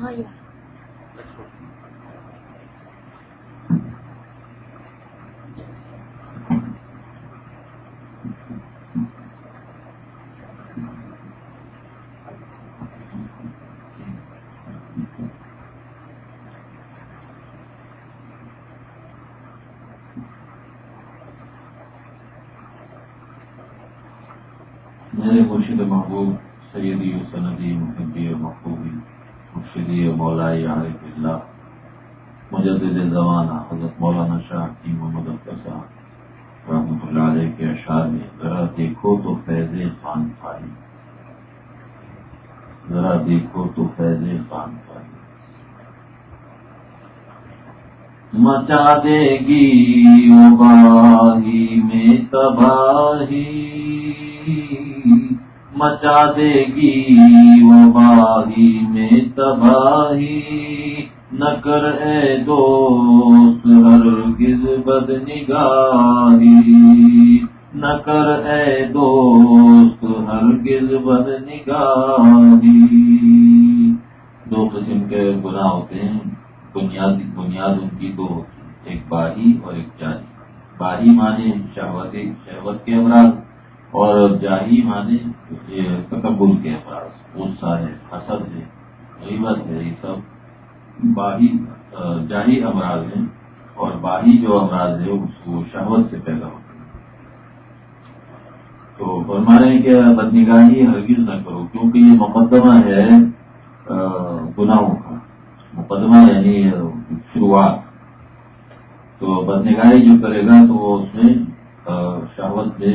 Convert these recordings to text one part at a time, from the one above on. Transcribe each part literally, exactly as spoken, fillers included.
میرے مرشد محبوب سیدی و سندی محبی و محبوبی مرشدی و مولائی عارف اللہ مجدد زمانہ حضرت مولانا شاہ کی محمد اختر صاحب رحمۃ اللہ علیہ کے اشعار میں ذرا دیکھو تو فیض خان خالی، ذرا دیکھو تو فیض خان خالی مچا دے گی وباہی میں تباہی، مچا دے گی وباہی میں تباہی، نہ کر اے دوست ہرگز بد نگاہی، نہ کر اے دوست ہرگز بد نگاہی۔ دو قسم کے گناہ ہوتے ہیں، بنیاد بنیاد ان کی دو ہوتی ہے، ایک باہی اور ایک جاہی۔ باہی مانے شہوت شہوت کے امراض اور جاہی مانے تکبر کے امراض، غصہ ہے، حسد ہے، غیبت ہے، یہ سب باہی جاہی امراض ہیں، اور باہی جو امراض ہے اس کو شہوت سے پیدا ہوتے ہیں۔ تو فرما رہے ہیں کہ بدنگاہی ہرگز نہ کرو، کیونکہ یہ مقدمہ ہے گناہوں کا، مقدمہ یعنی شروعات۔ تو بدنگاہی جو کرے گا تو وہ اس میں شہوت میں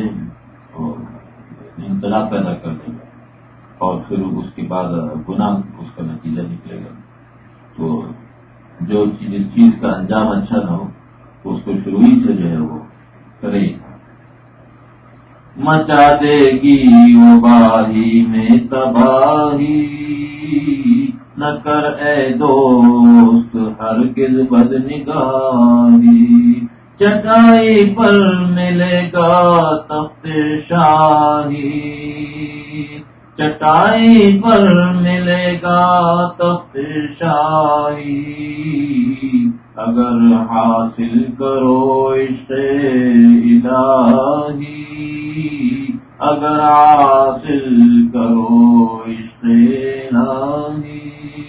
انقلاب پیدا کر دے گا، اور پھر اس کے بعد گناہ اس کا نتیجہ نکلے گا۔ تو جو جس چیز کا انجام اچھا نہ ہو تو اس کو شروع ہی سے جو ہے وہ کرے ہی۔ مچا دے گی وباہی میں تباہی، نہ کر اے دوست ہرگز بد نگاہی، چٹائی پر ملے گا تخت شاہی، چٹائی پر ملے گا تخت شاہی، اگر حاصل کرو عشق الہی، اگر حاصل کرو عشق الہی۔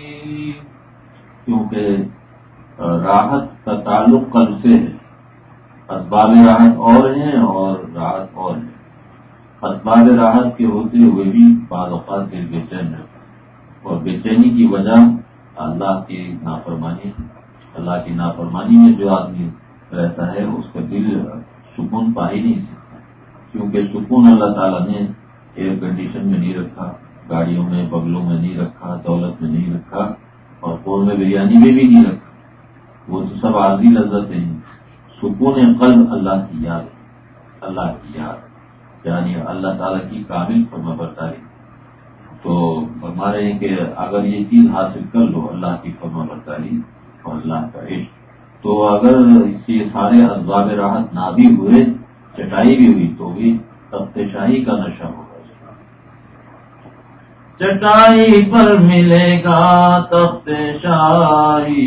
کیونکہ راحت کا تعلق قلب سے ہے، اسباب راحت اور ہیں اور راحت اور ہے۔ اسباب راحت کے ہوتے ہوئے بھی بعض اوقات دل بے چین ہے، اور بے چینی کی وجہ اللہ کی نافرمانی، اللہ کی نافرمانی میں جو آدمی رہتا ہے اس کا دل سکون پا ہی نہیں سکتا، کیونکہ سکون اللہ تعالیٰ نے ایئر کنڈیشن میں نہیں رکھا، گاڑیوں میں بنگلوں میں نہیں رکھا، دولت میں نہیں رکھا، اور قورمے بریانی میں بھی نہیں رکھا۔ وہ تو سب عارضی لذتیں ہیں۔ سکون قلب اللہ کی یاد، اللہ کی یاد یعنی اللہ تعالیٰ کی کامل فرما برداری۔ تو فرما رہے ہیں کہ اگر یہ چیز حاصل کر لو، اللہ کی فرما برداری اور اللہ کا عشق، تو اگر یہ سارے اسباب راحت نہ بھی ہوئے، چٹائی بھی ہوئی، تو بھی تخت شاہی کا نشہ ہوگا۔ چٹائی پر ملے گا تخت شاہی،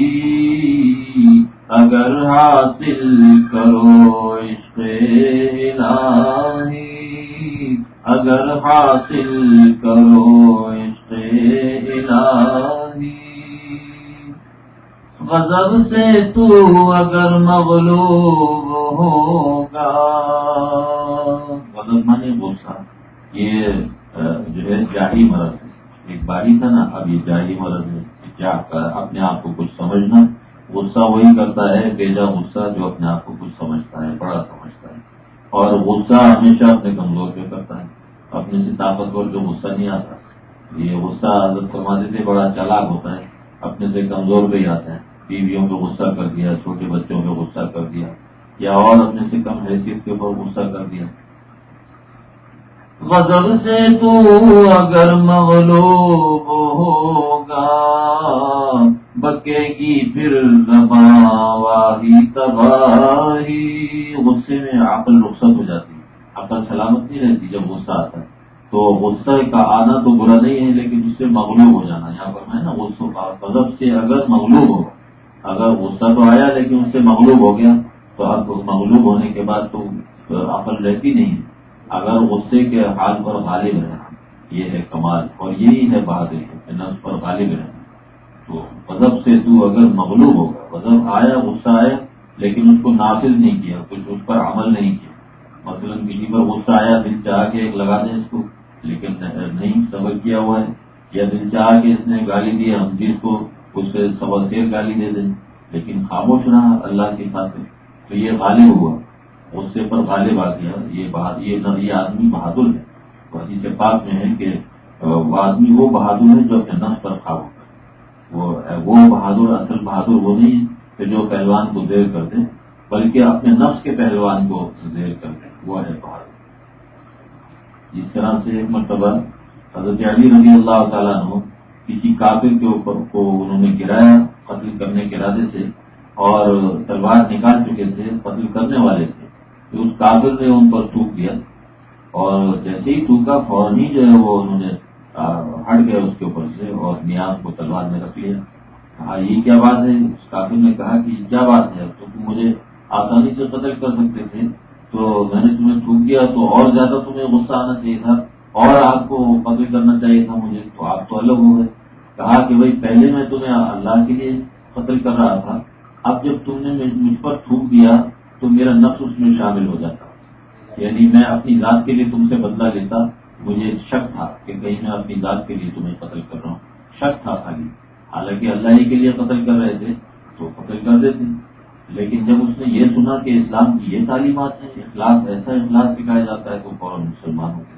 اگر حاصل کرو عشق الہی، اگر حاصل کرو عشق الہی، غضب سے تو اگر مغلوب ہوگا، غضب مانے غصہ، یہ جو ہے جاہی مرض ہے۔ ایک باہی تھا نا، اب یہ جاہی مرض ہے، کیا اپنے آپ کو کچھ سمجھنا۔ غصہ وہی کرتا ہے بیجا غصہ جو اپنے آپ کو کچھ سمجھتا ہے، بڑا سمجھتا ہے، اور غصہ ہمیشہ اپنے کمزور پہ کرتا ہے، اپنے سے طاقتور جو غصہ نہیں آتا۔ یہ غصہ حضرت فرماتے تھے بڑا چالاک ہوتا ہے، اپنے سے کمزور پہ ہی آتا ہے۔ بیویوں پہ غصہ کر دیا، چھوٹے بچوں پہ غصہ کر دیا، یا اور اپنے سے کم حیثیت کے اوپر غصہ کر دیا۔ غضب سے تو اگر مغلوب ہوگا، بکے گی پھر زباں واہی تباہی۔ غصے میں عقل رخصت ہو جاتی ہے، عقل سلامت نہیں رہتی جب غصہ آتا ہے۔ تو غصے کا آنا تو برا نہیں ہے، لیکن اس سے مغلوب ہو جانا، یہاں فرمایا نا غصہ غضب سے اگر مغلوب ہو، اگر غصہ تو آیا لیکن اس سے مغلوب ہو گیا تو اب مغلوب ہونے کے بعد تو عقل رہتی نہیں، اگر غصے کے حال پر غالب رہے یہ ہے کمال، اور یہی ہے بہادری کہ نفس پر غالب رہنا۔ تو غضب سے تو اگر مغلوب ہوگا، غضب آیا غصہ آیا لیکن اس کو نافذ نہیں کیا، کچھ اس پر عمل نہیں کیا، مثلا کسی پر غصہ آیا دل چاہ کے ایک لگا دیں اس کو لیکن نہیں صبر کیا ہوا ہے، یا دل چاہ کے اس نے گالی دی ہم جس کو اس سے سوا سیر گالی دے دیں لیکن خاموش رہا اللہ کی خاطر، تو یہ غالب ہوا، غصے پر غالب آ گیا، یہ بہادر یہ آدمی بہادر ہے۔ حدیث پاک میں ہے کہ وہ آدمی وہ بہادر ہے جو اپنے نفس پر قابو کرے، وہ وہ بہادر اصل بہادر وہ نہیں ہے کہ جو پہلوان کو زیر کر دے، بلکہ اپنے نفس کے پہلوان کو زیر کر دے، وہ ہے بہادر۔ جس طرح سے ایک مرتبہ حضرت علی رضی اللہ تعالیٰ عنہ کسی کافر کے اوپر کو انہوں نے گرایا قتل کرنے کے ارادے سے، اور تلوار نکال چکے تھے، قتل کرنے والے تھے، تو اس کافر نے ان پر تھوک دیا، اور جیسے ہی تھوکا فوراً ہی جو ہے وہ انہوں نے ہٹ گئے اس کے اوپر سے اور نیام کو تلوار میں رکھ لیا۔ کہا یہ کیا بات ہے؟ اس کافر نے کہا کہ یہ کیا بات ہے، تو تم مجھے آسانی سے قتل کر سکتے تھے، تو میں نے تمہیں تھوک دیا تو اور زیادہ تمہیں غصہ آنا چاہیے تھا اور آپ کو قتل کرنا چاہیے تھا مجھے، تو آپ تو الگ ہو گئے۔ کہا کہ بھائی پہلے میں تمہیں اللہ کے لیے قتل کر رہا تھا، اب جب تم نے مجھ پر تھوک دیا تو میرا نفس اس میں شامل ہو جاتا، یعنی میں اپنی ذات کے لیے تم سے بدلہ لیتا، مجھے شک تھا کہ کہیں میں اپنی ذات کے لیے تمہیں قتل کر رہا ہوں، شک تھا خالی، حالانکہ اللہ ہی کے لیے قتل کر رہے تھے تو قتل کر دیتے، لیکن جب اس نے یہ سنا کہ اسلام کی یہ تعلیمات ہیں، اخلاص ایسا اخلاص سکھایا جاتا ہے تو فوراً مسلمان ہو گئے۔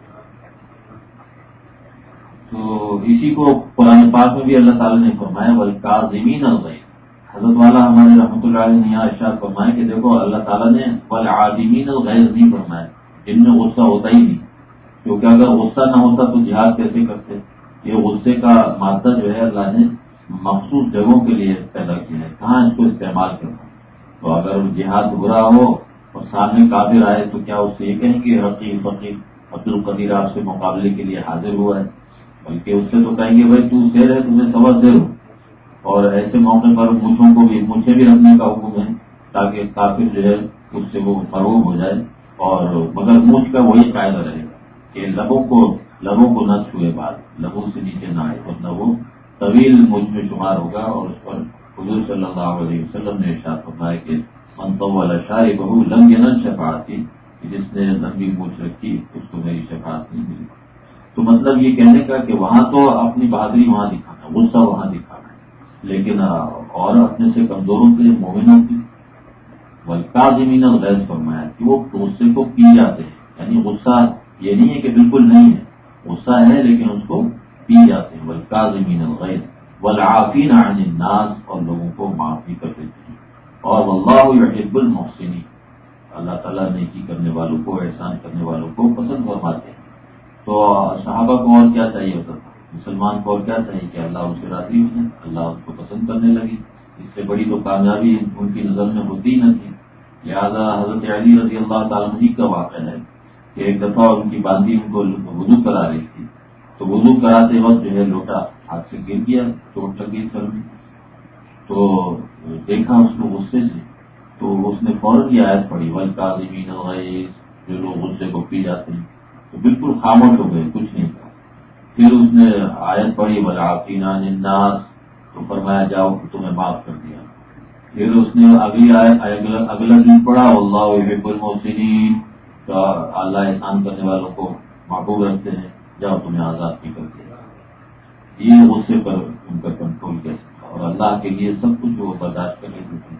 تو اسی کو قرآن پاک میں بھی اللہ تعالیٰ نے فرمایا والکاظمین الغیظ، حضرت والا ہمارے رحمۃ اللہ علیہ نے ارشاد فرمایا کہ دیکھو اللہ تعالیٰ نے والعاظمین الغیظ نہیں فرمایا، جن میں غصہ ہوتا ہی نہیں، کیونکہ اگر غصہ نہ ہوتا تو جہاد کیسے کرتے؟ یہ غصے کا مادہ جو ہے اللہ نے مخصوص جگہوں کے لیے پیدا کیا ہے، کہاں اس کو استعمال کرنا، تو اگر جہاد برا ہو اور سامنے کافر آئے تو کیا اس سے یہ کہیں گے رقیب فقیر عبد القدیر آپ سے مقابلے کے لیے حاضر ہوا ہے، بلکہ اس سے تو کہیں گے بھائی تو شیر ہے تمہیں سوا شیر ہو، اور ایسے موقع پر مونچھوں کو بھی مونچھیں بھی رکھنے کا حکم ہے تاکہ کافر جو ہے اس سے وہ مرعوب ہو جائے، اور مگر مونچھ کا وہی قاعدہ رہے گا کہ لبوں کو لبوں کو نہ چھوئے، بات لبوں سے نیچے نہ آئے، ورنہ وہ طویل مونچھ میں شمار ہوگا، اور اس پر حضور صلی اللہ علیہ وسلم نے ارشاد فرمایا کہ من طول شاربہ لم ینل شفاعتی، جس نے لمبی مونچھ رکھی اس کو میری شفاعت نہیں ملی۔ تو مطلب یہ کہنے کا کہ وہاں تو اپنی بہادری وہاں دکھانا، غصہ وہاں دکھانا ہے، لیکن اور اپنے سے کمزوروں کے مومنوں کی والکاظمین الغیظ فرمایا کہ وہ غصے کو پی جاتے ہیں، یعنی غصہ یہ نہیں ہے کہ بالکل نہیں ہے، غصہ ہے لیکن اس کو پی جاتے ہیں، والکاظمین الغیظ والعافین عن الناس، اور لوگوں کو معاف بھی کر دیتے ہیں، اور واللہ یحب المحسنین، اللہ تعالیٰ نیکی کرنے والوں کو، احسان کرنے والوں کو پسند فرماتے ہیں۔ تو صحابہ کو اور کیا چاہیے ہوتا تھا، مسلمان کو اور کیا چاہیے کہ اللہ اس سے راضی ہو جائے، اللہ اس کو پسند کرنے لگے، اس سے بڑی تو کامیابی ان کی نظر میں ہوتی ہی نہ تھی۔ لہٰذا حضرت علی رضی اللہ تعالیٰ عنہ کا واقعہ ہے کہ ایک دفعہ ان کی باندھی ان کو وضو کرا رہی تھی، تو وضو کراتے وقت جو ہے لوٹا ہاتھ سے گر گیا، چوٹ لگ گئی سر میں، تو دیکھا اس کو غصے سے، تو اس نے فوراً یہ آیت پڑھی والکاظمین الغیظ، جو لوگ غصے کو پی جاتے ہیں، تو بالکل خاموش ہو گئے، کچھ نہیں کہا۔ پھر اس نے آیت پڑھی والعافین عن الناس، تو فرمایا جاؤ تمہیں معاف کر دیا۔ پھر اس نے اگلی آیت اگلا دن پڑھا واللہ یحب المحسنین، تو اللہ احسان کرنے والوں کو محبوب رکھتے ہیں، جاؤ تمہیں آزاد بھی کر دیا۔ یہ غصے پر ان کا کنٹرول کیسے تھا، اور اللہ کے لیے سب کچھ وہ برداشت کر لیتے تھے۔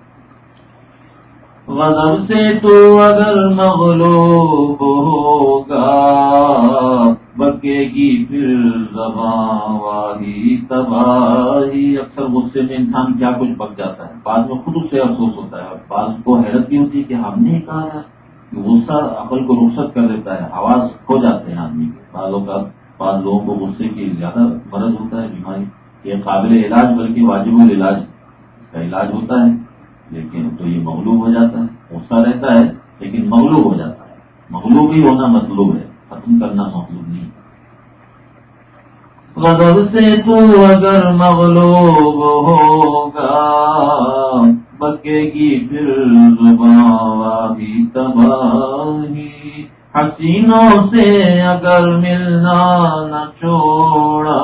غضب سے تو اگر مغلوب ہوگا بکے گی پھر زباں واہی تباہی، اکثر غصے میں انسان کیا کچھ بک جاتا ہے، بعد میں خود اسے افسوس ہوتا ہے، اور بعض کو حیرت بھی ہوتی ہے کہ ہم نے کہا ہے، غصہ عقل کو رخصت کر دیتا ہے، حواس کھو جاتے ہیں آدمی کے، بعض اوقات بعض لوگوں کو غصے کی زیادہ مرض ہوتا ہے، بیماری، یہ قابل علاج بلکہ واجب العلاج، اس کا علاج ہوتا ہے، لیکن تو یہ مغلوب ہو جاتا ہے، غصہ رہتا ہے لیکن مغلوب ہو جاتا ہے، مغلوب ہی ہونا مطلوب ہے، ختم کرنا مطلوب نہیں۔ غضب سے تو اگر مغلوب ہوگا بکے گی پھر زباں واہی تباہی حسینوں سے اگر ملنا نہ چھوڑا.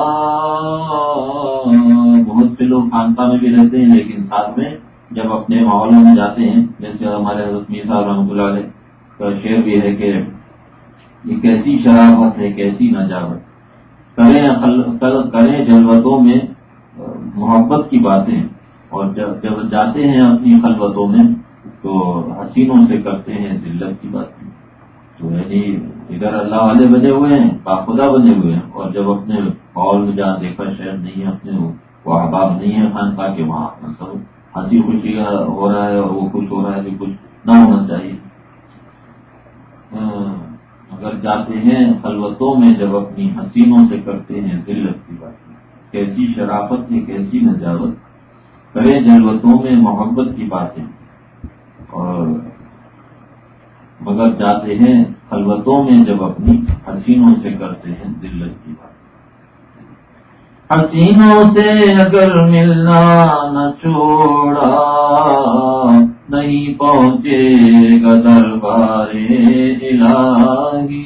بہت سے لوگ خانقاہ میں بھی رہتے ہیں لیکن ساتھ میں جب اپنے ماحولوں میں جاتے ہیں جیسے ہمارے حضرت میر صاحب رحمۃ اللہ علیہ کا شعر بھی ہے کہ یہ کیسی شرافت ہے کیسی نجابت کریں کریں جلوتوں میں محبت کی باتیں اور جب جب جاتے ہیں اپنی خلوتوں میں تو حسینوں سے کرتے ہیں ذلت کی باتیں. تو یعنی ادھر اللہ والے بنے ہوئے ہیں باخدا بنے ہوئے ہیں اور جب اپنے ماحول میں جہاں دیکھا شہر نہیں ہے اپنے وہ احباب نہیں ہے خانقاہ کے وہاں سب ہنسی خوشی ہو رہا ہے اور وہ خوش ہو رہا ہے کہ کچھ نہ ہونا چاہیے. اگر جاتے ہیں خلوتوں میں جب اپنی حسینوں سے کرتے ہیں ذلت کی باتیں کیسی شرافت ہے کیسی نجاوت کرے جلوتوں میں محبت کی باتیں اور مگر جاتے ہیں خلوتوں میں جب اپنی حسینوں سے کرتے ہیں ذلت کی باتیں. حسینوں سے اگر ملنا نہ چھوڑا نہیں پہنچے گا دربار الہی.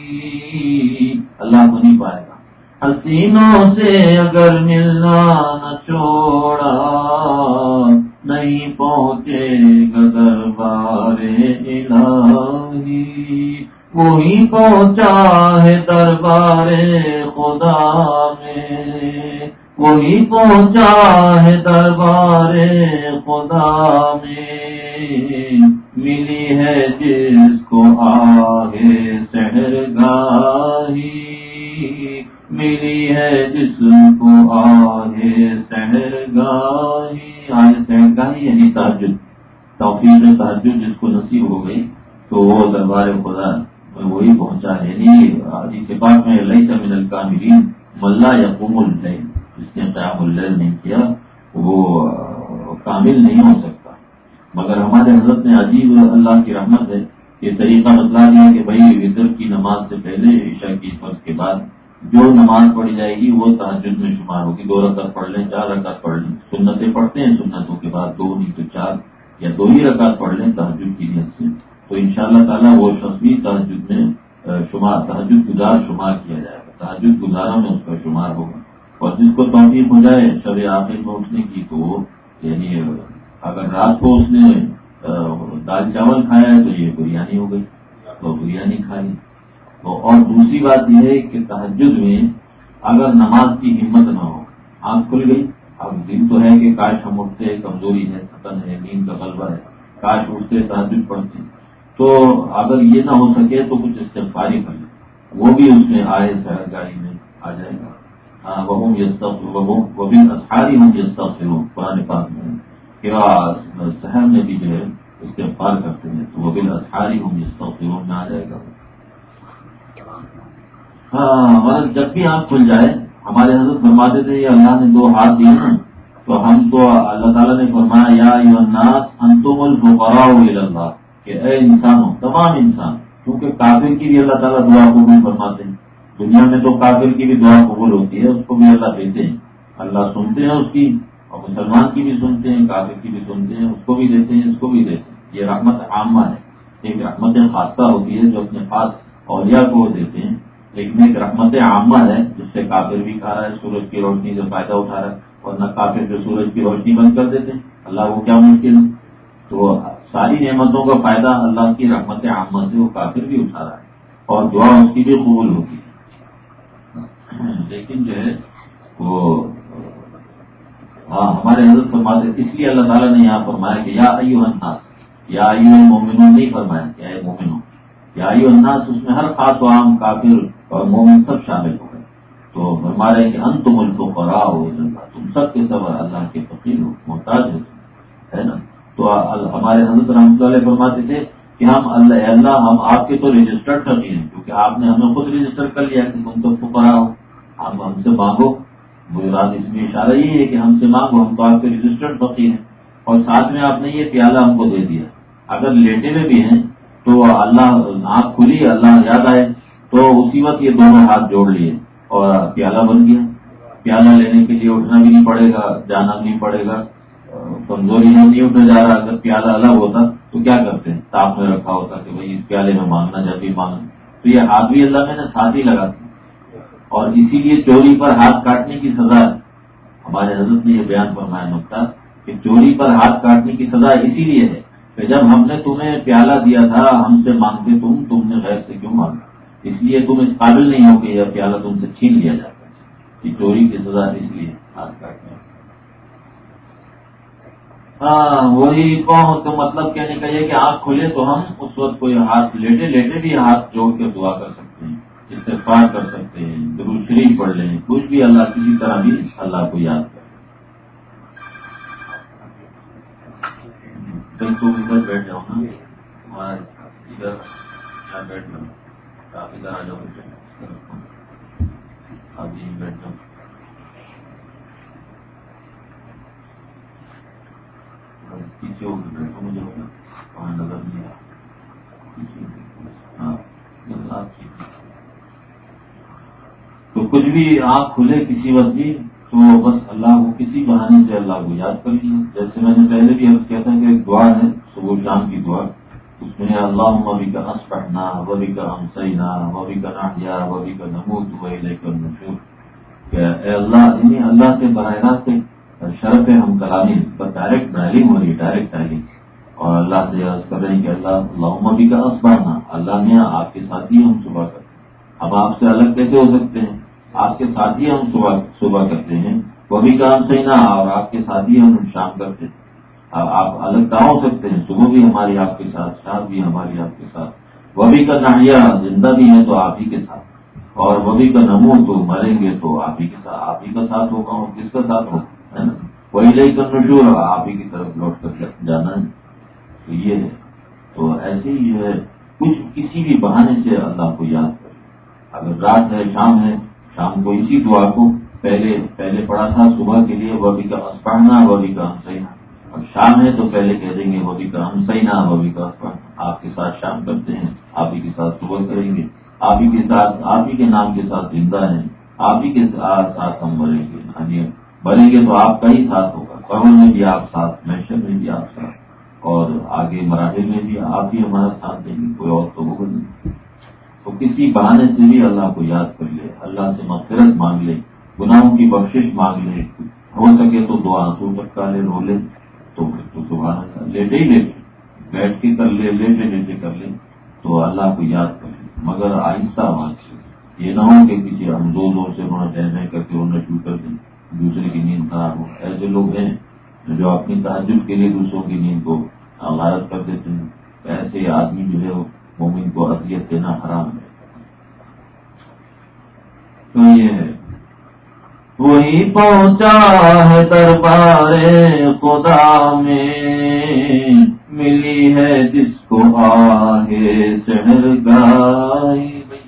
اللہ کو نہیں پائے گا. حسینوں سے اگر ملنا نہ چھوڑا نہیں پہنچے گا دربار الہی. وہی پہنچا ہے دربار خدا میں وہی پہنچا ہے دربار خدا میں ملی ہے جس کو آگے سحرگاہی ملی ہے جس کو آگے سحرگاہی. آگے سحرگاہی یعنی تہجد توفیق تہجد جس کو نصیب ہو گئی تو وہ دربار خدا میں وہی پہنچا ہے. یعنی حدیث پاک میں لیس من الکاملین من لا یقوم اللیل جس نے قیام اللیل نہیں کیا وہ کامل نہیں ہو سکتا. مگر ہمارے حضرت نے عجیب اللہ کی رحمت ہے یہ طریقہ بتلا دیا کہ بھائی وتر کی نماز سے پہلے عشاء کی فرض کے بعد جو نماز پڑھی جائے گی وہ تہجد میں شمار ہوگی. دو رکعت پڑھ لیں چار رکعت پڑھ لیں سنتیں پڑھتے ہیں سنتوں کے بعد دو نہیں تو چار یا دو ہی رکعت پڑھ لیں تہجد کی نیت سے تو انشاءاللہ تعالیٰ وہ شخص بھی تہجد میں شمار تہجد گزار شمار کیا جائے گا. تہجد گزاروں میں اس کا شمار ہوگا. اور جس کو توفیق ہو جائے شب آخر میں اٹھنے کی تو وہ یعنی اگر رات کو اس نے دال چاول کھایا ہے تو یہ بریانی ہو گئی تو بریانی کھائی. اور دوسری بات یہ ہے کہ تہجد میں اگر نماز کی ہمت نہ ہو آنکھ کھل گئی اب دن تو ہے کہ کاش ہم اٹھتے کمزوری ہے تھکن ہے نیند کا غلبہ ہے کاش اٹھتے تہجد پڑھتے تو اگر یہ نہ ہو سکے تو کچھ استغفاری کر لیں وہ بھی اس میں آئے سحرگاہی میں آ جائے گا. ہاں وہ بھی اسحاری ہوں یستغفرون قرآن پاک میں کہ سحر میں بھی جو ہے استغفار کرتے ہیں تو وہ بھی اسحاری ہوں یستغفرون میں آ جائے گا. ہاں مگر جب بھی آنکھ کھل جائے ہمارے حضرت فرماتے تھے یہ اللہ نے دو ہاتھ دیے نا تو ہم تو اللہ تعالیٰ نے فرمایا یا ایھا الناس انتم الفقراء الی اللہ کہ اے انسانوں تمام انسان کیونکہ کافر کی بھی اللہ تعالیٰ دعا قبول فرماتے ہیں. دنیا میں تو کافر کی بھی دعا قبول ہوتی ہے اس کو بھی اللہ دیتے ہیں اللہ سنتے ہیں اس کی اور مسلمان کی بھی سنتے ہیں کافر کی بھی سنتے ہیں اس کو بھی دیتے ہیں اس کو بھی دیتے ہیں. یہ رحمت عامہ ہے. ایک رحمت خاصہ ہوتی ہے جو اپنے خاص اولیاء کو دیتے ہیں لیکن ایک رحمت عامہ ہے جس سے کافر بھی کھا رہا ہے سورج کی روشنی سے فائدہ اٹھا رہا ہے ورنہ کافر جو سورج کی روشنی بند کر دیتے ہیں اللہ کو کیا مشکل ہے. تو ساری نعمتوں کا فائدہ اللہ کی رحمت عامہ سے وہ کافر بھی اٹھا رہا ہے اور دعا اس کی بھی قبول ہوتی ہے. لیکن جو ہے وہ ہاں ہمارے حضرت فرماتے اس لیے اللہ تعالیٰ نے یہاں فرمایا کہ یا ایھا الناس یا ایھا المؤمنون نہیں فرمایا کہ اے مومنوں یا ایھا الناس اس میں ہر خاص و عام کافر اور مومن سب شامل ہو گئے. تو فرما رہے ہیں کہ انتم الفقراء الی اللہ تم سب کے سب اللہ کے فقیر ہو محتاج ہو ہے نا. تو ہمارے حضرت رحمۃ اللہ علیہ فرماتے تھے کہ ہم اللہ اللہ ہم آپ کے تو رجسٹرڈ فقیر ہیں کیونکہ آپ نے ہمیں خود رجسٹر کر لیا کہ تم تو فقراء ہو آپ ہم سے مانگو. مراد اس میں اشارہ یہ ہے کہ ہم سے مانگو ہم تو آپ کے رجسٹرڈ فقیر ہیں اور ساتھ میں آپ نے یہ پیالہ ہم کو دے دیا. اگر لیٹے ہوئے بھی ہیں تو اللہ آنکھ کھلی اللہ یاد آئے تو اسی وقت یہ دونوں ہاتھ جوڑ لیے اور پیالہ بن گیا. پیالہ لینے کے لیے اٹھنا بھی نہیں پڑے گا، جانا بھی نہیں پڑے گا، کمزوری میں نہیں اٹھا جا رہا. اگر پیالہ الگ ہوتا تو کیا کرتے ہیں، تاپ میں رکھا ہوتا کہ بھائی اس پیالے میں مانگنا جب بھی مانگنا. تو یہ ہاتھ بھی اللہ میں نے ساتھ ہی لگا دیا، اور اسی لیے چوری پر ہاتھ کاٹنے کی سزا ہے. ہمارے حضرت نے یہ بیان فرمایا نکتا کہ چوری پر ہاتھ کاٹنے کی سزا اسی لیے ہے کہ جب ہم نے تمہیں پیالہ دیا تھا ہم سے مانگتے تم تم نے غیر سے کیوں مانگا، اس لیے تم اس قابل نہیں ہو کہ یہ پیالہ تم سے چھین لیا جاتا ہے. یہ چوری کی سزا اس لیے ہاتھ کاٹنے. ہاں وہی کون تو مطلب کہنے کا یہ کہ آنکھ کھلے تو ہم اس وقت کوئی ہاتھ لیٹے لیٹے بھی ہاتھ جوڑ کے دعا کر سکتے ہیں، استغفار کر سکتے ہیں، درود شریف پڑھ لیں، کچھ بھی اللہ کسی طرح بھی اللہ کو یاد کریں. تو ادھر بیٹھ جاؤ نا، ادھر بیٹھ جاؤ، آپ ادھر آ جاؤ، ابھی بیٹھ جاؤ. پیچھے ہو کے بیٹھو، مجھے وہاں نظر نہیں آ ہاں تو کچھ بھی آنکھ کھلے کسی وقت بھی تو بس اللہ کو کسی بہانے سے اللہ کو یاد کر لیجیے. جیسے میں نے پہلے بھی عرض کیا تھا کہ ایک دعا ہے صبح شام کی دعا، اس میں اللہم بک اصبحنا وبک امسینا وبک نحیا وبک نموت والیک النشور. کہ اے اللہ، یعنی اللہ سے براہ راست شرف ہم کلامی پر ڈائریکٹ تعلیم ہو رہی ہے، ڈائریکٹ تعلیم. اور اللہ سے عرض کر رہے ہیں کہ اللہ اللہم بک اصبحنا، اللہ نے آپ کے ساتھ ہی ہم صبح کرتے ہیں. اب آپ سے الگ کیسے ہو سکتے ہیں، آپ کے ساتھ ہی ہم صبح صبح کرتے ہیں. وہ بھی کام صحیح نہ، اور آپ کے ساتھ ہی ہم شام کرتے ہیں. آپ الگ کہاں ہو سکتے ہیں، صبح بھی ہماری آپ کے ساتھ، شام بھی ہماری آپ کے ساتھ. وہ بھی کا ناحیہ، زندہ بھی ہے تو آپ ہی کے ساتھ، اور وہ بھی کا نمو تو مریں گے تو آپ ہی کے ساتھ، آپ ہی کا ساتھ ہوگا. اور کس کا ساتھ ہوگا، ہے نا؟ وہی لے کر نشور، آپ ہی کی طرف لوٹ کر جانا ہے. تو یہ ہے. تو ایسے ہی جو ہے کچھ کسی بھی بہانے سے اللہ کو یاد کریں. اگر رات ہے، شام ہے، شام کو اسی دعا کو پہلے پہلے پڑھا تھا صبح کے لیے، وہ بھی کا پڑھنا وہ بھی کا ہم سینا. اور شام ہے تو پہلے کہہ دیں گے وہ بھی کا ہم سینا وہ بھی کا پڑھنا. آپ کے ساتھ شام کرتے ہیں، آپ ہی کے ساتھ صبح کریں گے، آپ ہی کے ساتھ، آپ ہی کے نام کے ساتھ زندہ ہیں، آپ ہی کے ساتھ ہم مریں گے. یعنی مریں گے تو آپ کا ہی ساتھ ہوگا، قبر میں بھی آپ ساتھ، محشر میں بھی آپ ساتھ، اور آگے مراحل میں بھی آپ ہی ہمارا ساتھ دیں گے، کوئی اور تو ہوگا نہیں. تو کسی بہانے سے بھی اللہ کو یاد کر لے، اللہ سے مغفرت مانگ لے، گناہوں کی بخشش مانگ لے. ہو سکے تو دو آنسو ٹپکا لے، رو لے، تو سبحان اللہ. لیٹے ہی لیٹے بیٹھ کے کر لے، لیٹے لیٹے کر لے، تو اللہ کو یاد کر لے، مگر آہستہ آواز سے. یہ نہ ہو کہ کسی ہم زور زور سے رونا ٹہنے کر کے رونا شروع کر دیں، دوسرے کی نیند خراب ہو. ایسے لوگ ہیں جو اپنی تہجد کے لیے دوسروں کی نیند کو غارت کر دیتے ہیں. ایسے آدمی جو ہے وہ مومن کو اذیت دینا حرام ہے. تو یہ ہے، وہی پہنچا ہے دربار خدا میں، ملی ہے جس کو آہ سحر گائی.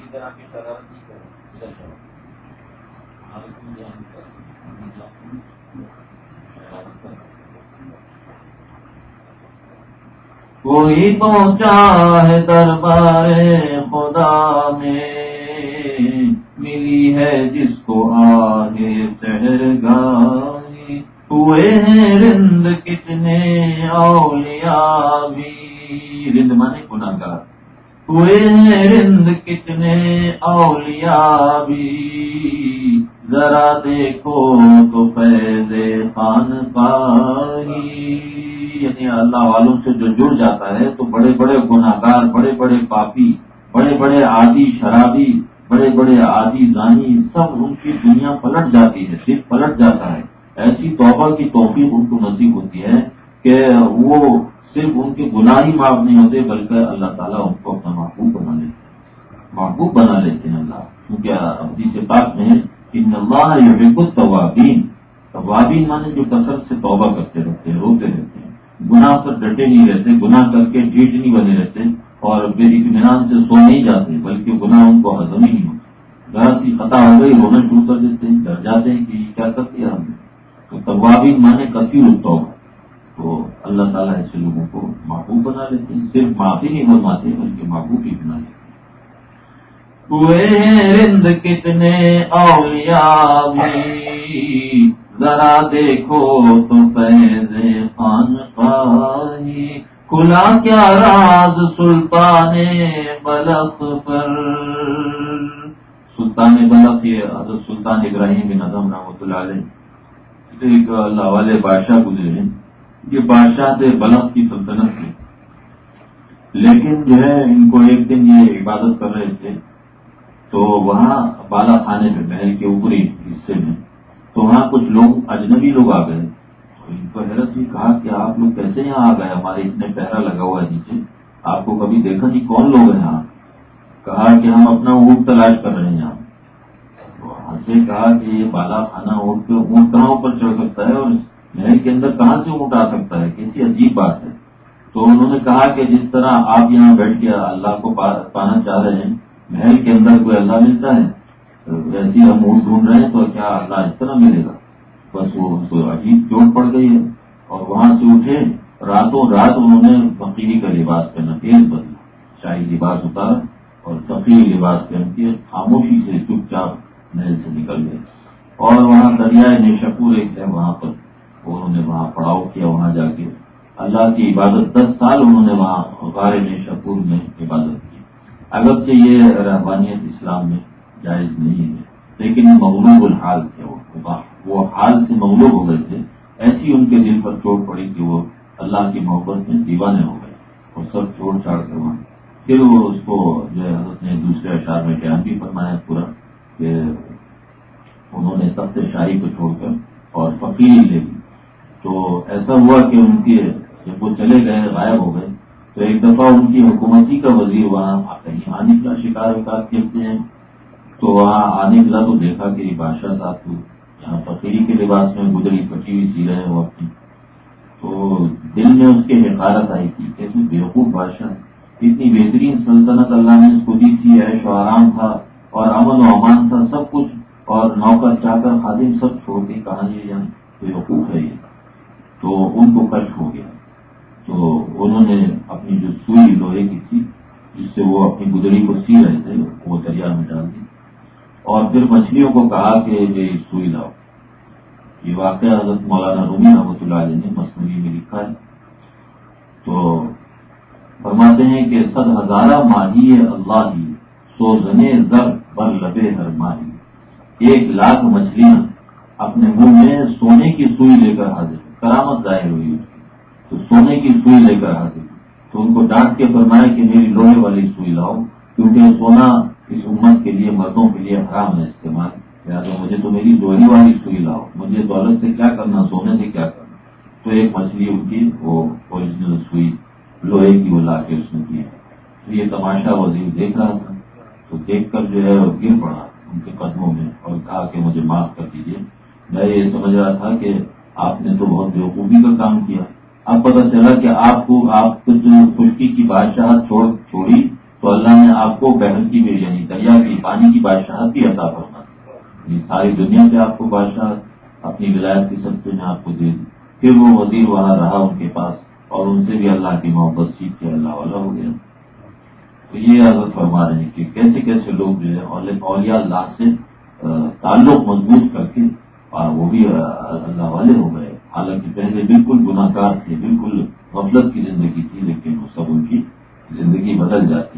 وہی پہنچا ہے دربار خدا میں، ملی ہے جس کو آہ سحر گائی. ہوئے ہیں رند کتنے اولیاء بھی، رند مانے گناہگار. ہوئے ہیں رند کتنے اولیاء بھی، ذرا دیکھو تو فیض خان پائی. یعنی اللہ والوں سے جو جڑ جاتا ہے تو بڑے بڑے گناہگار، بڑے بڑے پاپی، بڑے بڑے عادی شرابی، بڑے بڑے عادی زانی، سب ان کی دنیا پلٹ جاتی ہے، صرف پلٹ جاتا ہے. ایسی توبہ کی توفیق ان کو نصیب ہوتی ہے کہ وہ صرف ان کے گناہ ہی معاف نہیں ہوتے بلکہ اللہ تعالیٰ ان کو اپنا محبوب بنا لیتے ہیں، محبوب بنا لیتے ہیں اللہ. کیونکہ حدیث پاک میں ان اللہ یحب التوابین، توابین مانے جو کثرت سے توبہ کرتے رہتے ہیں، روتے رہتے ہیں، گناہ پر ڈٹے نہیں رہتے، گناہ کر کے ڈھیٹ نہیں بنے رہتے اور بے اطمینان سے سو نہیں جاتے، بلکہ گناہ ان کو ہضم ہی نہیں ہوتا. ذرا سی خطا ہو گئی رونا شروع کر دیتے ہیں، ڈر جاتے ہیں کہ کیا کر دیا ہم نے. تو توابین مانے کثیر التوبہ. تو اللہ تعالیٰ ایسے لوگوں کو محبوب بنا لیتے ہیں، صرف معافی نہیں فرماتے بلکہ محبوب بھی بنا لیتے ہیں. ہوئے ہیں رند کتنے اولیاء بھی، ذرا دیکھو تو فیض خانقاہی، کھلا کیا راز سلطان بلخ پر۔ سلطان بلخ یہ حضرت سلطان ابراہیم بن ادم رحمۃ اللہ علیہ ایک اللہ والے بادشاہ گزرے ہیں۔ یہ بادشاہ تھے بلخ کی سلطنت تھی، لیکن جو ہے ان کو ایک دن یہ عبادت کر رہے تھے تو وہاں بالا خانے پہ محل کے اوپری حصے میں تو وہاں کچھ لوگ اجنبی لوگ آ گئے۔ تو ان کو حیرت ہوئی، کہا کہ آپ لوگ کیسے یہاں آ گئے، ہمارے اتنے پہرا لگا ہوا ہے نیچے، آپ کو کبھی دیکھا نہیں، کون لوگ ہیں یہاں؟ کہا کہ ہم اپنا اونٹ تلاش کر رہے ہیں یہاں۔ تو ہنسے، کہا کہ یہ بالا خانہ اونٹ پہ اونٹ کہاں اوپر چڑھ سکتا ہے اور محل کے اندر کہاں سے اونٹ آ سکتا ہے، کیسی عجیب بات ہے۔ تو انہوں نے کہا کہ جس طرح آپ یہاں بیٹھ کے اللہ کو پانا چاہ رہے ہیں، محل کے اندر کوئی اللہ ملتا ہے؟ ویسے ہم اونٹ ڈھونڈ رہے ہیں تو کیا اللہ اس طرح ملے گا؟ بس وہ ان کو عجیب چوٹ پڑ گئی ہے اور وہاں سے اٹھے، راتوں رات انہوں نے فقیری کا لباس پہنا، تیز بدلا، شاہی لباس اتارا اور فقیری لباس پہن کے خاموشی سے چپ چاپ محل سے نکل گئے۔ اور وہاں دریائے نیشاپور ایک ہے، وہاں پر انہوں نے وہاں پڑاؤ کیا، وہاں جا کے اللہ کی عبادت، دس سال انہوں نے وہاں غار نیشاپور میں عبادت کی۔ اگرچہ یہ رہبانیت اسلام میں جائز نہیں ہے، لیکن مغلوب الحال تھے، وہ وہ حال سے مغلوب ہو گئے تھے، ایسی ان کے دل پر چوٹ پڑی کہ وہ اللہ کی محبت میں دیوانے ہو گئے اور سب چھوڑ چھاڑ کر وہاں۔ پھر وہ اس کو جو ہے حضرت نے دوسرے اشعار میں بیان بھی فرمایا پورا کہ انہوں نے تخت شاہی کو چھوڑ کر اور فقیری لے لی۔ تو ایسا ہوا کہ ان کے جب وہ چلے گئے، غائب ہو گئے، تو ایک دفعہ ان کی حکومتی کا وزیر وہاں کہیں آ نکلا، شکار وکار کھیلتے ہیں، تو وہاں آنے نکلا تو دیکھا کہ یہ بادشاہ صاحب کو یہاں فقیری کے لباس میں گدڑی پھٹی ہوئی سی رہے وہ اپنی۔ تو دل میں اس کے حقارت آئی تھی، کیسے بیوقوف بادشاہ، اتنی بہترین سلطنت اللہ نے اس کو دی تھی، عیش و آرام تھا اور امن و امان تھا، سب کچھ، اور نوکر چاکر خادم سب چھوڑ کے کہاں یہ جان بیوقوف ہے یہ۔ تو ان کو کشف ہو گیا، تو انہوں نے اپنی جو سوئی لوہے کی تھی جس سے وہ اپنی گدڑی کو سی رہے تھے وہ دریا میں ڈال دی، اور پھر مچھلیوں کو کہا کہ یہ سوئی لاؤ۔ یہ واقعہ حضرت مولانا رومی رحمۃ اللہ علیہ نے مثنوی میں لکھا ہے۔ تو فرماتے ہیں کہ صد ہزارہ ماہی اللہ ہی، سو زنے زر بر لبے ہر ماہی، ایک لاکھ مچھلیاں اپنے منہ میں سونے کی سوئی لے کر حاضر، کرامت ظاہر ہوئی اس کی، تو سونے کی سوئی لے کر حاضر، تو ان کو ڈانٹ کے فرمایا کہ میری لوہے والی سوئی لاؤ، کیونکہ سونا اس امت کے لیے، مردوں کے لیے حرام ہے استعمال، لہٰذا مجھے تو میری لوہے والی سوئی لاؤ، مجھے دولت سے کیا کرنا، سونے سے کیا کرنا۔ تو ایک مچھلی ان کی وہ اوریجنل سوئی لوہے کی وہ لا کے اس نے کی۔ یہ تماشا وزیر دیکھ رہا تھا، تو دیکھ کر جو ہے گر پڑا ان کے قدموں میں اور کہا کہ مجھے معاف کر دیجیے، میں یہ سمجھ رہا تھا کہ آپ نے تو بہت بیوقوفی کا کام کیا، اب پتہ چلا کہ آپ کو آپ کچھ خشکی کی بادشاہت چھوڑ چھوڑی تو اللہ نے آپ کو بحر کی بھی، یعنی دریا کی پانی کی بادشاہت بھی عطا فرما دی، ساری دنیا سے آپ کو بادشاہت اپنی ولایت کی سطح میں آپ کو دے دی۔ پھر وہ وزیر وہاں رہا ان کے پاس اور ان سے بھی اللہ کی محبت سیکھ کے اللہ والا ہو گیا۔ تو یہ حضرت فرما رہے ہیں کہ کیسے کیسے لوگ جو ہے اولیاء اللہ سے تعلق مضبوط کر کے اور وہ بھی اللہ والے ہو گئے، حالانکہ پہلے بالکل گناہ گار تھے، بالکل غفلت کی زندگی تھی، لیکن وہ سب ان کی زندگی بدل جاتی۔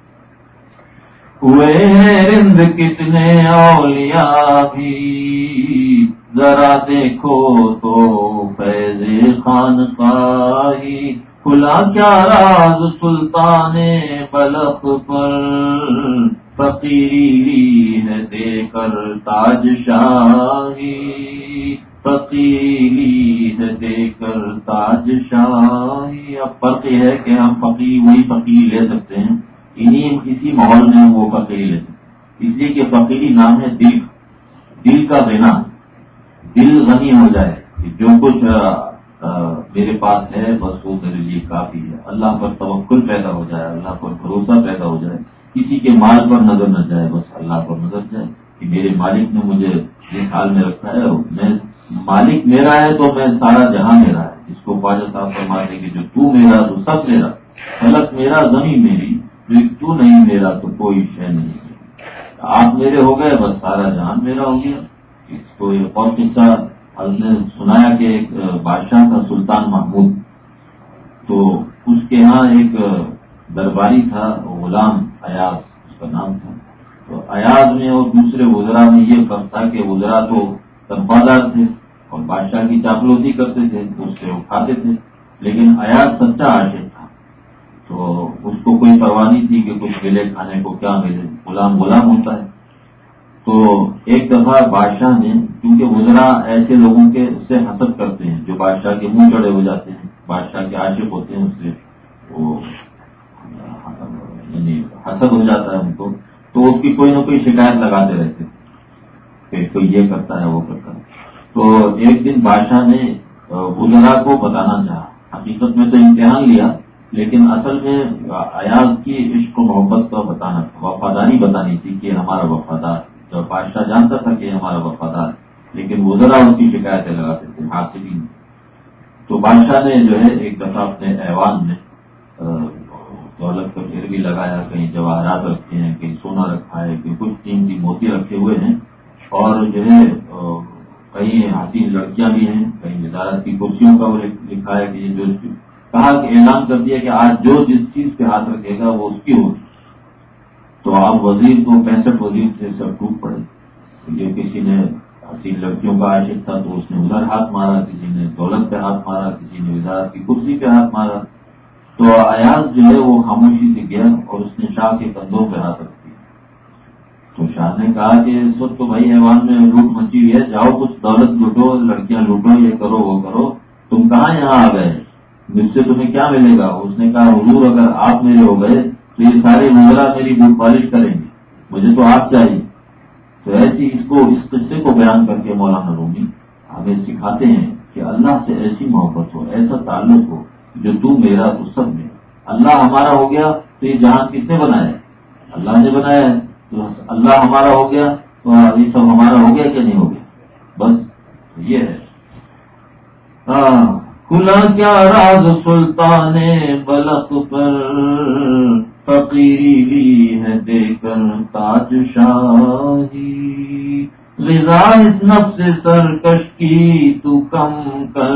ہوئے ہیں رند کتنے اولیاء بھی، ذرا دیکھو تو فیض خانقاہی، کھلا کیا راز سلطان بلخ پر، فقیری لی ہے دے کر تاج شاہی، فقیری لی ہے دے کر تاج شاہی۔ اب فرق یہ ہے کہ ہم فقیر وہی فقیر لے سکتے ہیں، انہیں اسی ماحول میں وہ فقیری لے سکتے، اس لیے کہ فقیری نام ہے دل، دل کا غنا، دل غنی ہو جائے کہ جو کچھ آ, آ, میرے پاس ہے بس وہ میرے لیے کافی ہے، اللہ پر توکل پیدا ہو جائے، اللہ پر بھروسہ پیدا ہو جائے، کسی کے مال پر نظر نہ جائے، بس اللہ پر نظر جائے کہ میرے مالک نے مجھے جس حال میں رکھا ہے، میں مالک میرا ہے تو میں سارا جہاں میرا ہے، جس کو خواجہ صاحب فرماتے کہ جو تو میرا تو سب میرا، فلک میرا زمین میری، جو تو نہیں میرا تو کوئی شے نہیں۔ آپ میرے ہو گئے بس سارا جہان میرا ہو گیا. اس کو ایک اور قصہ حضرت نے سنایا کہ ایک بادشاہ تھا سلطان محمود، تو اس کے ہاں ایک درباری تھا غلام ایاز اس کا نام تھا. تو ایاز میں اور دوسرے وزراء میں یہ فرق تھا کہ وزراء تو تنخواہ تھے اور بادشاہ کی چاپلوسی کرتے تھے، اس سے اٹھاتے تھے، لیکن ایاز سچا عاشق تھا. تو اس کو کوئی پرواہ نہیں تھی کہ کچھ ملے کھانے کو، کیا ملے، غلام غلام ہوتا ہے. تو ایک دفعہ بادشاہ نے، کیونکہ وزراء ایسے لوگوں کے سے حسد کرتے ہیں جو بادشاہ کے منہ چڑے ہو جاتے ہیں، بادشاہ کے عاشق ہوتے ہیں، اس سے وہ یعنی حسد ہو جاتا ہے ان کو، تو اس کی کوئی نہ کوئی شکایت لگاتے رہتے کہ کوئی یہ کرتا ہے وہ کرتا ہے. تو ایک دن بادشاہ نے وزراء کو بتانا چاہا، حقیقت میں تو امتحان لیا لیکن اصل میں ایاز کی عشق و محبت کا بتانا تھا، وفاداری بتانی تھی کہ ہمارا وفادار. جب بادشاہ جانتا تھا کہ ہمارا وفادار، لیکن وزراء اس کی شکایتیں لگاتے تھے حاسدین. تو بادشاہ نے جو ہے ایک دفعہ اپنے ایوان میں دولت کا ڈھیر بھی لگایا، کہیں جواہرات رکھے ہیں، کہیں سونا رکھا ہے، کہیں کچھ قیمتی موتی رکھے ہوئے ہیں، اور جو ہے کہیں حسین لڑکیاں بھی ہیں، کہیں وزارت کی کرسیوں کا وہ لکھا ہے کہ یہ جو کہا کہ اعلان کر دیا کہ آج جو جس چیز پہ ہاتھ رکھے گا وہ اس کی ہوگی. تو آپ وزیر کو پینسٹھ وزیر سے سب ٹوٹ پڑے. یہ کسی نے حسین لڑکیوں کا عاشق تھا تو اس نے ادھر ہاتھ مارا، کسی نے دولت پہ ہاتھ مارا، کسی نے وزارت کی کرسی پہ ہاتھ مارا. تو ایاز جو ہے وہ خاموشی سے گیا اور اس نے شاہ کے کندھوں پہ ہاتھ رکھ دیا. تو شاہ نے کہا کہ اس وقت تو بھائی ایوان میں لوٹ مچی ہوئی ہے، جاؤ کچھ دولت لوٹو، لڑکیاں لوٹو، یہ کرو وہ کرو، تم کہاں یہاں آ گئے، مجھ سے تمہیں کیا ملے گا. اس نے کہا حضور اگر آپ میرے ہو گئے تو یہ سارے وزراء میری بوٹ پالش کریں گے، مجھے تو آپ چاہیے. تو ایسی اس کو اس قصے کو بیان کر کے مولانا رومی ہمیں سکھاتے ہیں کہ اللہ سے ایسی محبت ہو، ایسا تعلق ہو جو تو میرا تو سب میرا. اللہ ہمارا ہو گیا تو یہ جہان کس نے بنایا؟ اللہ نے بنایا ہے. تو اللہ ہمارا ہو گیا تو یہ سب ہمارا ہو گیا کہ نہیں ہو گیا؟ بس یہ ہے. ہاں کھلا کیا راز سلطان بلخ پر، فقیری لی ہے دے کر تاج شاہی. رضا اس نفس سرکش کی تو کم کر،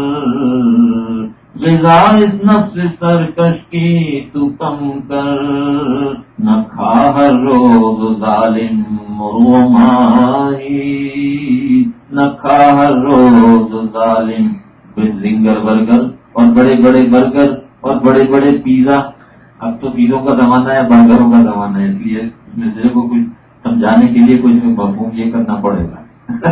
رضا اس نفس سرکش کی تو کم کر. نہ کھا ہر روز ظالم مرغ ماہی، نہ کھا ہر روز ظالم زنگر برگر اور بڑے بڑے برگر اور بڑے بڑے پیزا. اب تو پیزوں کا زمانہ ہے، برگروں کا زمانہ ہے، اس لیے مزے کو کچھ سمجھانے کے لیے کچھ مفہوم یہ کرنا پڑے گا.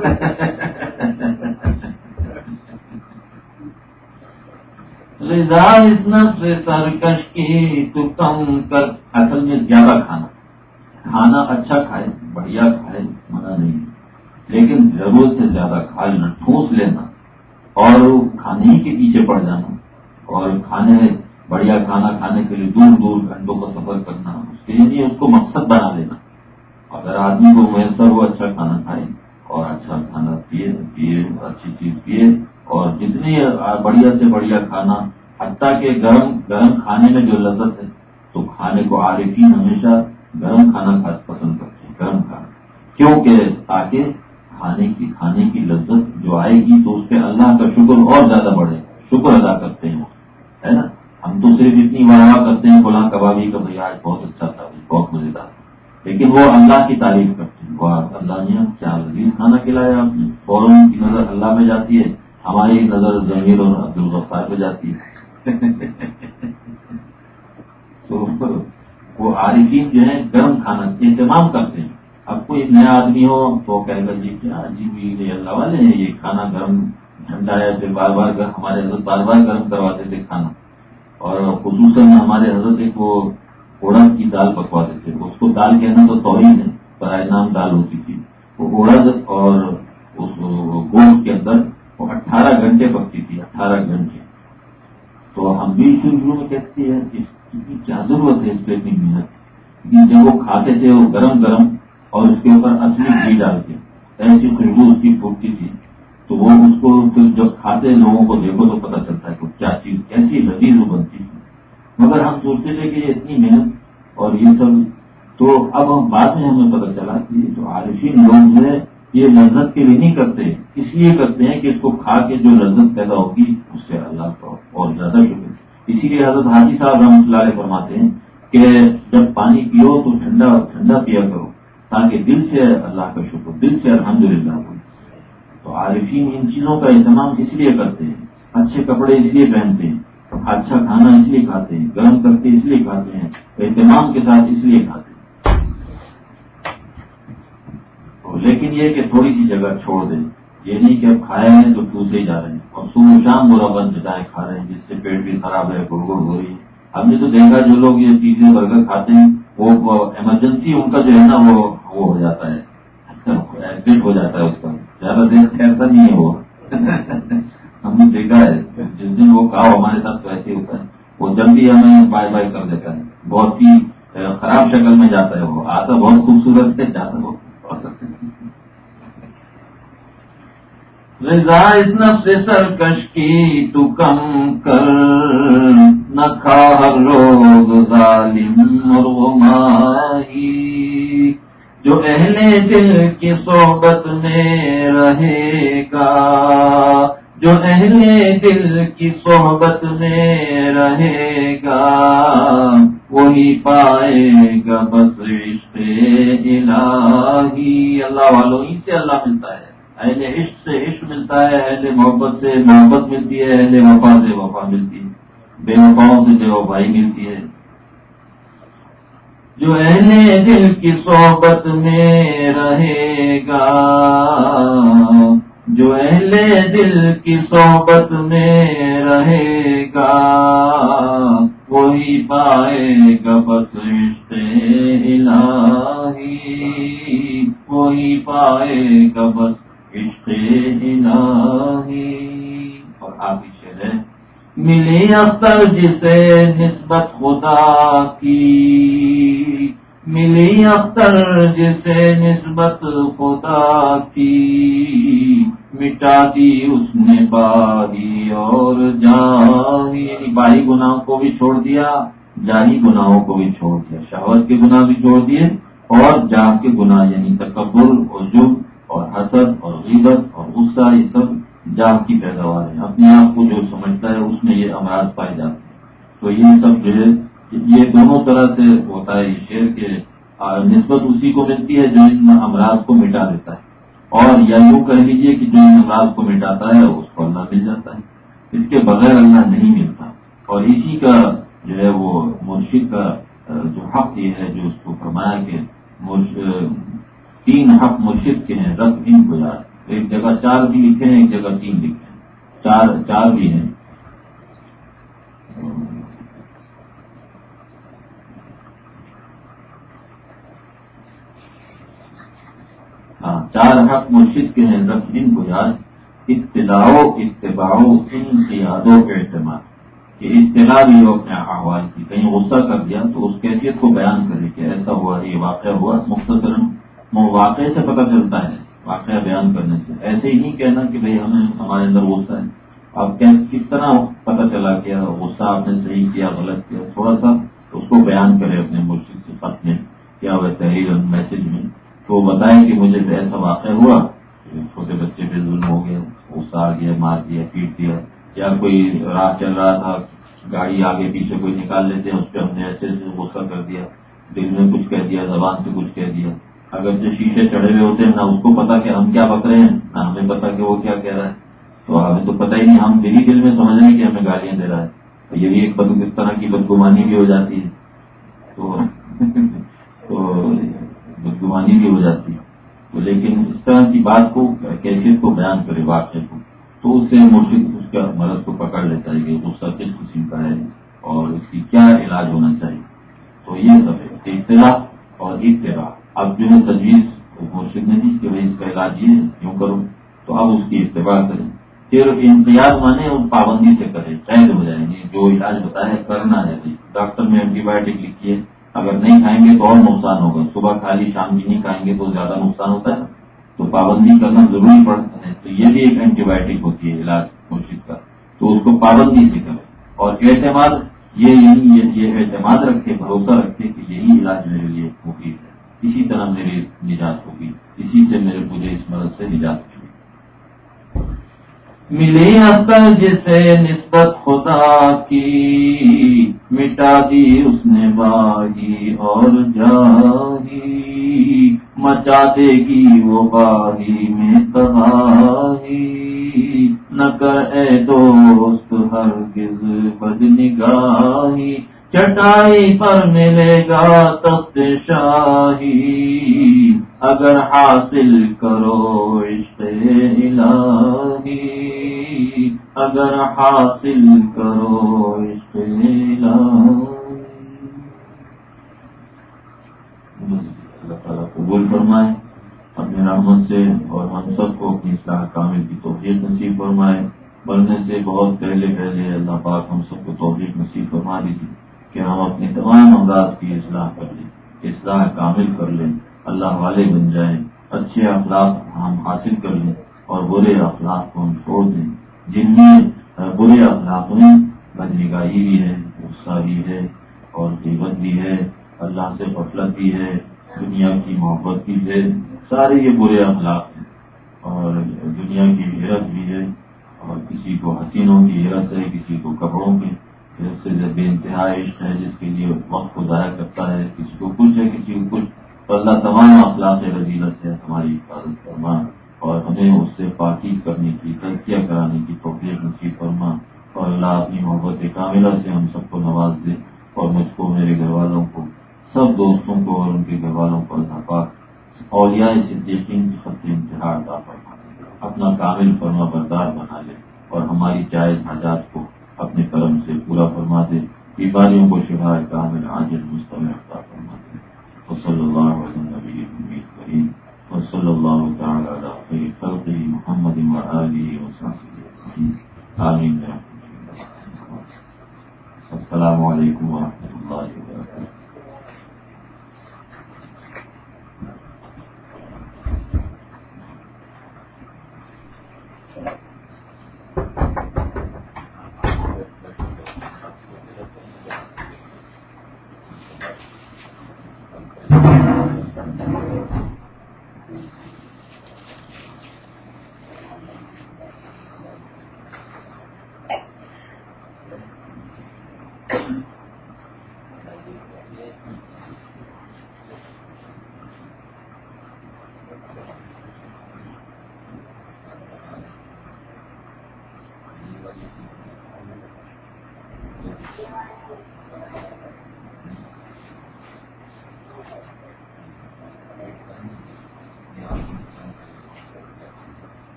رضا اس نفس سرکش کی تو کم کر. اصل میں زیادہ کھانا کھانا اچھا کھائے، بڑھیا کھائے، منع نہیں، لیکن ضرورت سے زیادہ کھا لینا، ٹھوس لینا اور کھانے ہی کے پیچھے پڑ جانا، اور کھانے بڑھیا کھانا کھانے کے لیے دور دور گھنٹوں کا سفر کرنا، اس کے لیے اس کو مقصد بنا لینا. اگر آدمی کو میسر ہو اچھا کھانا کھائے اور اچھا کھانا پیے پیے اچھی چیز پیے، اور جتنی بڑھیا سے بڑھیا کھانا، حتیٰ کہ گرم گرم کھانے میں جو لذت ہے، تو کھانے کو عارفین ہمیشہ گرم کھانا پسند کرتے ہیں، گرم کھانا. کیونکہ تاکہ کھانے کی کھانے کی لذت جو آئے گی تو اس پہ اللہ کا شکر اور زیادہ بڑھے. شکر ادا کرتے ہیں ہے نا. ہم تو صرف اتنی واہ کرتے ہیں فلاں کبابی کا بھائی آج بہت اچھا تھا، بہت مزیدار، لیکن وہ اللہ کی تعریف کرتے ہیں. وہ اللہ نے کیا لذیذ کھانا کھلایا آپ نے. فوراً کی نظر اللہ میں جاتی ہے، ہماری نظر ضمیر اور عبدالغفار پہ جاتی ہے. تو وہ عارفین جو ہے گرم کھانا اہتمام کرتے ہیں. اب کوئی نیا آدمی ہو تو کہے گا جی کیا عجیب یہ اللہ والے ہیں، یہ کھانا گرم ٹھنڈا ہے، پھر بار بار ہمارے حضرت بار بار گرم کرواتے تھے کھانا. اور خصوصاً ہمارے حضرت ایک وہ اڑد کی دال پکواتے تھے. اس کو دال کہنا تو توہین ہے، برائے نام دال ہوتی تھی. وہ اڑد اور اس گوشت کے اندر وہ اٹھارہ گھنٹے پکتی تھی، اٹھارہ گھنٹے. تو ہم بھی شروع شروع میں کہتے ہیں اس کی کیا ضرورت ہے اس پہ اتنی محنت. جب وہ کھاتے تھے وہ گرم گرم اور اس کے اوپر اصلی گھی ڈال کے ایسی خوشبو اس کی پھوٹتی تھی، تو وہ اس کو پھر جب کھاتے لوگوں کو دیکھو تو پتہ چلتا ہے کہ کیا چیز کیسی لذیذ بنتی تھی. مگر ہم سوچتے تھے کہ یہ اتنی محنت اور یہ سب تو اب ہم بعد میں ہمیں پتہ چلا کہ جو عارفین لوگ جو ہے یہ لذت کے لیے نہیں کرتے، اس لیے کرتے ہیں کہ اس کو کھا کے جو لذت پیدا ہوگی اس سے اللہ کا اور زیادہ شکر۔ اسی لیے حضرت حاجی صاحب رحمۃ اللہ علیہ فرماتے ہیں کہ جب پانی پیو تو ٹھنڈا ٹھنڈا پیا کرو تاکہ دل سے اللہ کا شکر، دل سے الحمدللہ ہو۔ تو عارفین ان چیزوں کا اہتمام اس لیے کرتے ہیں، اچھے کپڑے اس لیے پہنتے ہیں، اچھا کھانا اس لیے کھاتے ہیں، گرم کر کے اس لیے کھاتے ہیں، اہتمام کے ساتھ اس لیے کھاتے ہیں۔ لیکن یہ کہ تھوڑی سی جگہ چھوڑ دیں، یہ نہیں کہ اب کھائے ہیں تو ٹوسے ہی جا رہے ہیں اور صبح شام برا بند جتائے کھا رہے ہیں جس سے پیٹ بھی خراب ہے، گڑ گڑ ہو رہی ہے۔ ہم نے تو دیکھا جو لوگ یہ پیزے برگر کھاتے ہیں وہ ایمرجنسی ان کا جو ہے نا وہ وہ ہو جاتا ہے، ایکسیڈنٹ ہو جاتا ہے، اس کا زیادہ دیر ٹھہرتا نہیں ہے وہ ہم نے دیکھا ہے جس دن وہ کہا ہمارے ساتھ تو ایسے ہوتا ہے، وہ جلدی ہمیں بائے بائے کر دیتا ہے، بہت ہی خراب شکل میں جاتا ہے، وہ آتا بہت خوبصورت ہے، جاتا بہت رضا اس نفس سرکش کی تو کم کر، نہ کھا ہر روز ظالم مرغمائی، جو اہل دل کی صحبت میں رہے گا، جو اہل دل کی صحبت میں رہے گا، وہی پائے گا بس عشق الہی۔ اللہ والوں ہی سے اللہ ملتا ہے، اہل عشق سے عشق ملتا ہے، اہل محبت سے محبت ملتی ہے، اہل وفا سے وفا ملتی ہے، بے وفاؤں سے بے وفائی ملتی ہے۔ جو اہل دل کی صحبت میں رہے گا، جو اہل دل کی صحبت میں رہے گا، وہی پائے گا بس عشق الہی، وہی پائے گا بس عشق الہی۔ اور آخری شعر ہے، ملی اختر جسے نسبت خدا کی، ملی اختر جسے نسبت خدا کی، مٹا دی اس نے باہی اور جاہی، یعنی باہی گناہوں کو بھی چھوڑ دیا، جاہی گناہوں کو بھی چھوڑ دیا، شہوت کے گناہ بھی چھوڑ دیے اور جاہ کے گناہ یعنی تکبر اور جرم اور حسد اور غیبت اور غصہ، یہ سب جاہ کی پیداوار ہے، اپنے آپ کو جو سمجھتا ہے اس میں یہ امراض پائے جاتے ہیں۔ تو یہ سب جو ہے یہ دونوں طرح سے ہوتا ہے، یہ شعر کے نسبت اسی کو ملتی ہے جو ان امراض کو مٹا دیتا ہے، اور یا یوں کہہ لیجیے کہ جو ان امراض کو مٹاتا ہے اس کو اللہ مل جاتا ہے، اس کے بغیر اللہ نہیں ملتا۔ اور اسی کا جو ہے وہ مرشد کا جو حق یہ ہے جو اس کو فرمایا کہ تین حق مرشد کے ہیں، رب ان کو یاد، ایک جگہ چار بھی لکھے ہیں، ایک جگہ تین لکھے ہیں، چار چار بھی ہیں۔ ہاں، چار حق مرشد کے ہیں، رب ان کو یاد، اطلاع اتباع انقیاد و اعتماد، کہ اطلاع بھی ہو اپنے احوال کی، کہیں غصہ کر دیا تو اس کیفیت کو بیان کرے کہ ایسا ہوا، یہ واقعہ ہوا، مختصراً واقعے سے پتہ چلتا ہے، واقعہ بیان کرنے سے، ایسے ہی نہیں کہنا کہ بھئی ہمیں ہمارے اندر غصہ ہے، اب کس طرح پتہ چلا کہ غصہ آپ نے صحیح کیا غلط کیا، تھوڑا سا اس کو بیان کرے اپنے مرشد سے خط میں یا وہ تحریر میسج میں، تو بتائیں کہ مجھے ایسا واقعہ ہوا، چھوٹے بچے پہ ظلم ہو گیا، غصہ آ گیا، مار دیا، پیٹ دیا، یا کوئی راہ چل رہا تھا، گاڑی آگے پیچھے کوئی نکال لیتے ہیں، اس پہ ہم نے ایسے غصہ کر دیا، دل میں کچھ کہہ دیا، زبان سے کچھ کہہ دیا، اگر جو شیشے چڑھے ہوئے ہوتے ہیں نہ اس کو پتا کہ ہم کیا بک رہے ہیں، نہ ہمیں پتا کہ وہ کیا کہہ رہا ہے، تو ہمیں تو پتہ ہی نہیں، ہم دل ہی دل میں سمجھ رہے ہیں کہ ہمیں گالیاں دے رہا ہے، تو یہ بھی ایک اس طرح کی بدگمانی بھی ہو جاتی ہے، تو بدگمانی بھی ہو جاتی ہے، تو لیکن اس طرح کی بات کو کیفیت کو بیان کرے واقعے کو، تو اس سے مرشد اس کا مرض کو پکڑ لیتا ہے کہ غصہ کس قسم کا ہے اور اس کی کیا علاج ہونا چاہیے۔ تو یہ سب ہے اطلاع اور اتباع۔ اب جو ہے تجویز مرشد نے دی کہ بھائی اس کا علاج یہ ہے، یوں کرو، تو اب اس کی اتباع کریں، پھر انقیاد مانے اور پابندی سے کرے، قید ہو جائیں گے، جو علاج بتایا ہے کرنا ہے، ڈاکٹر نے اینٹی بایوٹک لکھی ہے، اگر نہیں کھائیں گے تو اور نقصان ہوگا، صبح کھا لی شام کی نہیں کھائیں گے تو زیادہ نقصان ہوتا ہے، تو پابندی کرنا ضروری پڑتا ہے، تو یہ بھی ایک اینٹی بایوٹک ہوتی ہے علاج مرشد کا، تو اس کو پابندی سے کرے، اور اعتماد یہ یہ اعتماد رکھے، بھروسہ رکھے کہ یہی علاج میرے لیے مفید اسی طرح میری نجات ہوگی، اسی سے میرے مجھے اس مرض سے نجات ملے گی۔ ملی عقل جسے نسبت خدا کی، مٹا دی اس نے باغی اور جاہی، مچا دے گی وہ باغی میں تباہی، نہ کر اے دوست ہرگز بد نگاہی، چٹائی پر ملے گا تخت شاہی، اگر حاصل کرو عشق الہی، اگر حاصل کرو عشق الہی۔ اللہ تعالیٰ قبول فرمائے اپنی رحمت سے، اور ہم سب کو اپنی اصلاح کامل کی توفیق نصیب فرمائے۔ مرنے سے بہت پہلے پہلے اللہ پاک ہم سب کو توفیق نصیب فرما دیجیے کہ ہم اپنے تمام امراض کی اصلاح کر لیں، اصلاح کامل کر لیں، اللہ والے بن جائیں، اچھے اخلاق ہم حاصل کر لیں اور برے اخلاق کو ہم چھوڑ دیں، جن میں برے اخلاق میں بدنگاہی بھی ہے، غصہ بھی ہے، اور غیبت بھی ہے، اللہ سے غفلت بھی ہے، دنیا کی محبت بھی ہے، سارے یہ برے اخلاق ہیں، اور دنیا کی حیرت بھی ہے، اور کسی کو حسینوں کی حیرت ہے، کسی کو کپڑوں کی حیرت سے بے انتہا عشق ہے، جس کے لیے وقت کو ضائع کرتا ہے، کسی کو کچھ ہے، کسی کو کچھ، تو اللہ تمام اخلاق رذیلت سے ہماری حفاظت فرما، اور ہمیں اس سے پاکی کرنے کی، تزکیہ کرانے کی توفیق نصیب فرما، اور اللہ اپنی محبت کاملہ سے ہم سب کو نواز دے، اور مجھ کو، میرے گھر والوں کو، سب دوستوں کو اور ان کے گھر والوں کو اللہ پاک اولیاء صدیقین کی خط انتہا عطا فرما، اپنا کامل فرما بردار بنا لے، اور ہماری جائز حاجات کو اپنے کرم سے پورا فرما دے، بیماریوں کو شفا کامل عاجل مستمر عطا فرما دے۔ وصلی اللہ علیہ نبی کریم، وصلی اللہ تعالی علی خیر خلقہ محمد وآلہ وصحبہ اجمعین، آمین۔ السلام علیکم ورحمۃ اللہ وبرکاتہ۔